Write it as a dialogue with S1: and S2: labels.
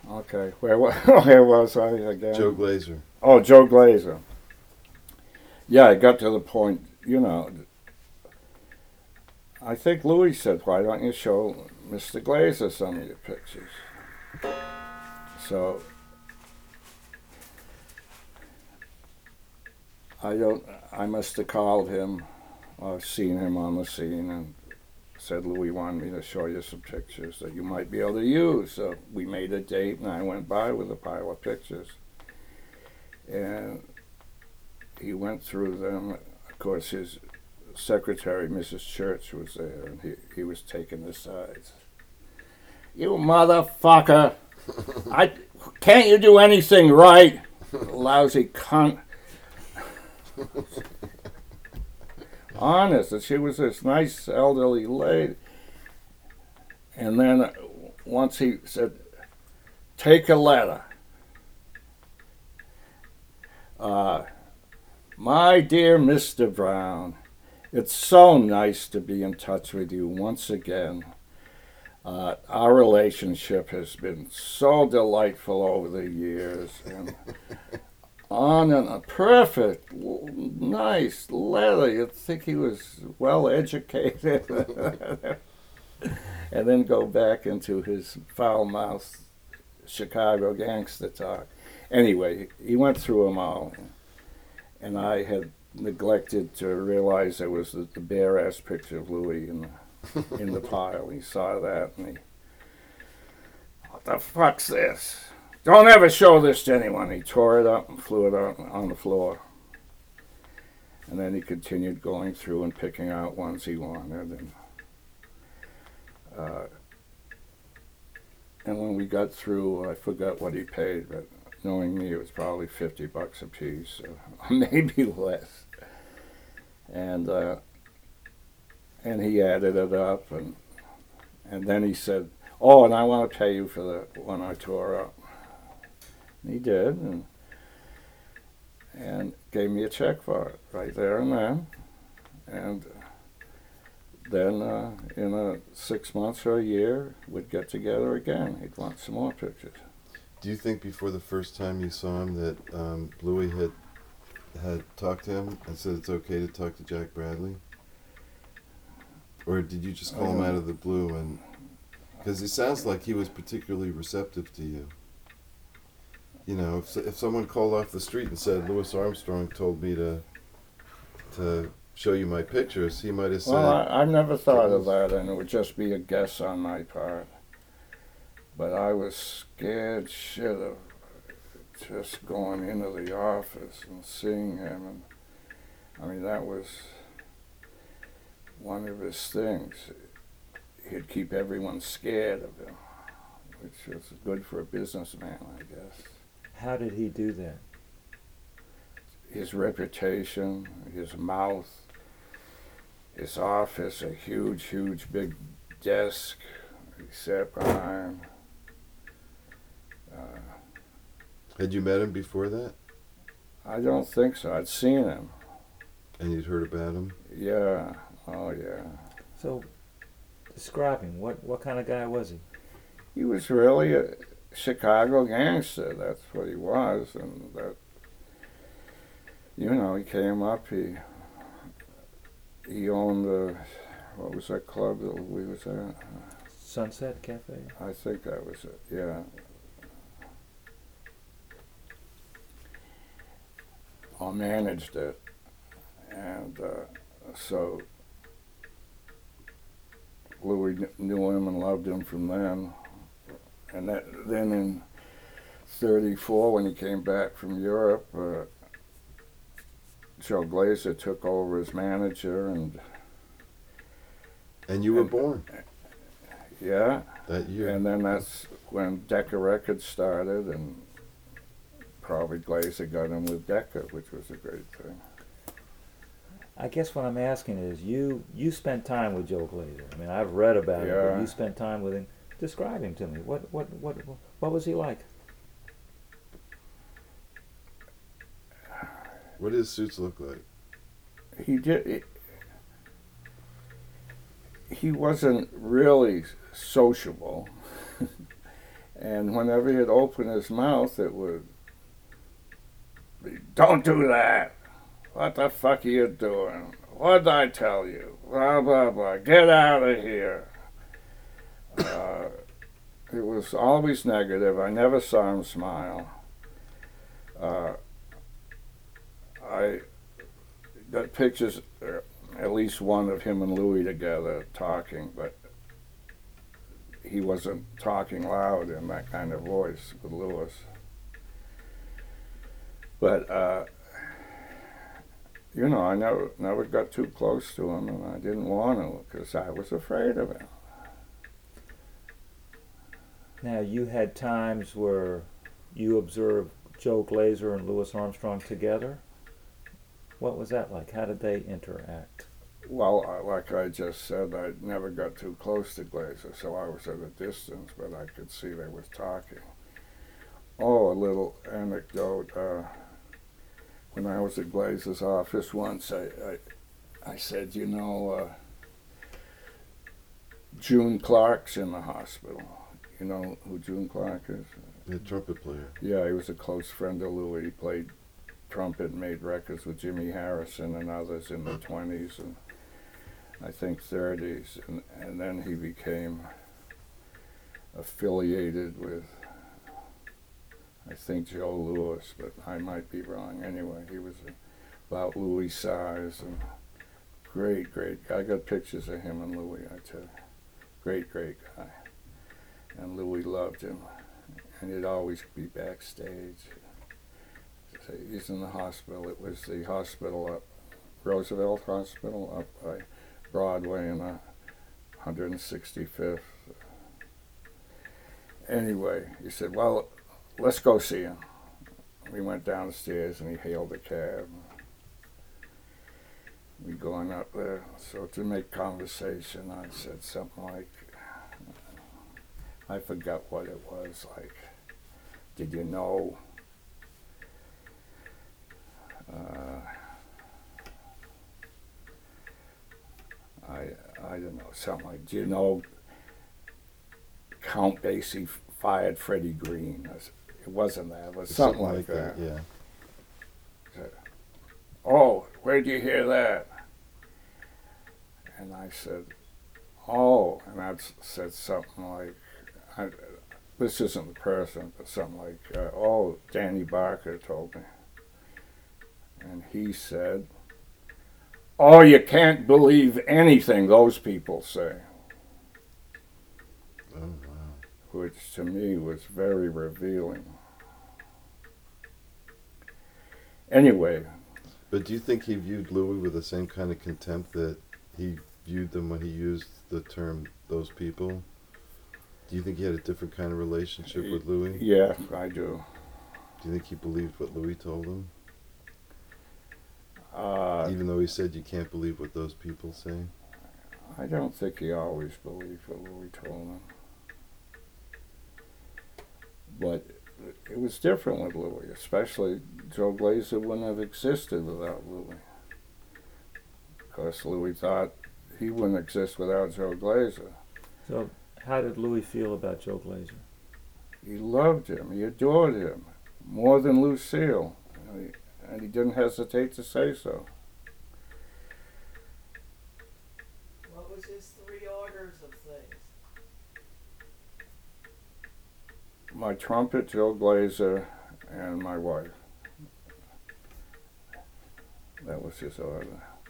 S1: Okay, where was I again?
S2: Joe Glazer.
S1: Oh, Joe Glazer. Yeah, I got to the point, I think Louis said, why don't you show Mr. Glazer some of your pictures? So I don't. I must have called him or seen him on the scene and said Louis wanted me to show you some pictures that you might be able to use. So we made a date, and I went by with a pile of pictures, and he went through them. Of course, his secretary, Mrs. Church, was there, and he was taking the sides. You motherfucker! I can't you do anything right? Lousy cunt. Honest, and she was this nice elderly lady. And then once he said, "Take a letter." My dear Mr. Brown, it's so nice to be in touch with you once again. Our relationship has been so delightful over the years, and on a perfect, nice letter. You'd think he was well educated. And then go back into his foul mouthed Chicago gangster talk. Anyway, he went through them all, and I had neglected to realize there was the bare ass picture of Louis in the pile. He saw that, and what the fuck's this? Don't ever show this to anyone. He tore it up and flew it out on the floor. And then he continued going through and picking out ones he wanted. And when we got through, I forgot what he paid, but knowing me, it was probably $50 a piece, or maybe less. And he added it up, and then he said, "Oh, and I want to pay you for the one I tore up." And he did, and gave me a check for it right there and then. And then in 6 months or a year, we'd get together again. He'd want some more pictures.
S2: Do you think before the first time you saw him that Louis had talked to him and said it's okay to talk to Jack Bradley? Or did you just call him out of the blue? And because it sounds like he was particularly receptive to you. You know, if someone called off the street and said, Louis Armstrong told me to show you my pictures, he might have said...
S1: Well, I've never thought of that, and it would just be a guess on my part. But I was scared shit of just going into the office and seeing him. And I mean, that was one of his things. He'd keep everyone scared of him, which was good for a businessman, I guess.
S3: How did he do that?
S1: His reputation, his mouth, his office, a huge, huge, big desk he sat behind.
S2: Had you met him before that?
S1: I don't think so. I'd seen him.
S2: And you'd heard about him?
S1: Yeah. Oh, yeah.
S3: So, describe him. What kind of guy was he?
S1: He was really a Chicago gangster. That's what he was. And that, he came up. He owned what was that club that we was at?
S3: Sunset Cafe?
S1: I think that was it, yeah. I managed it. And so Louis knew him and loved him from then. And then in '34, when he came back from Europe, Joe Glazer took over as manager, and
S2: you were born.
S1: Yeah.
S2: That year.
S1: And then that's when Decca Records started, and probably Glazer got him with Decca, which was a great thing.
S3: I guess what I'm asking is, you spent time with Joe Glazer. I mean, I've read about him, but you spent time with him. Describe him to me. What was he like?
S2: What did his suits look like?
S1: He wasn't really sociable. And whenever he'd open his mouth, it would be, "Don't do that. What the fuck are you doing? What'd I tell you? Blah, blah, blah. Get out of here." It was always negative. I never saw him smile. I got pictures, at least one of him and Louis together talking, but he wasn't talking loud in that kind of voice with Louis. But you know, I never got too close to him, and I didn't want to because I was afraid of him.
S3: Now, you had times where you observed Joe Glazer and Louis Armstrong together. What was that like? How did they interact?
S1: Well, like I just said, I never got too close to Glazer, so I was at a distance, but I could see they was talking. Oh, a little anecdote. When I was at Glazer's office once, I said, you know, June Clark's in the hospital. You know who June Clark is?
S2: The trumpet player.
S1: Yeah, he was a close friend of Louis. He played trumpet and made records with Jimmy Harrison and others in the 20s and I think 30s. And then he became affiliated with, I think, Joe Louis, but I might be wrong. Anyway, he was about Louis' size and great guy. I got pictures of him and Louis, I tell you. Great guy. And Louis loved him. And he'd always be backstage. He's in the hospital. It was the hospital up, Roosevelt Hospital up by Broadway in the 165th. Anyway, he said, well, let's go see him. We went downstairs and he hailed a cab. We going up there. So to make conversation, I said something like, I forgot what it was, like, did you know I don't know, something like, do you know Count Basie fired Freddie Green? It wasn't that, it was something like that.
S2: Yeah.
S1: Said, oh, where'd you hear that? And I said, oh, and I said something like, this isn't the person, but something like, oh, Danny Barker told me. And he said, oh, you can't believe anything those people say.
S2: Oh, wow.
S1: Which to me was very revealing. Anyway.
S2: But do you think he viewed Louis with the same kind of contempt that he viewed them when he used the term those people? Do you think he had a different kind of relationship with Louis?
S1: Yeah, I do.
S2: Do you think he believed what Louis told him? Even though he said you can't believe what those people say?
S1: I don't think he always believed what Louis told him. But it was different with Louis, especially Joe Glazer wouldn't have existed without Louis. Because Louis thought he wouldn't exist without Joe Glazer.
S3: So, how did Louis feel about Joe Glazer?
S1: He loved him. He adored him. More than Lucille. And he didn't hesitate to say so.
S4: What was his 3 orders of things?
S1: My trumpet, Joe Glazer, and my wife. That was his order.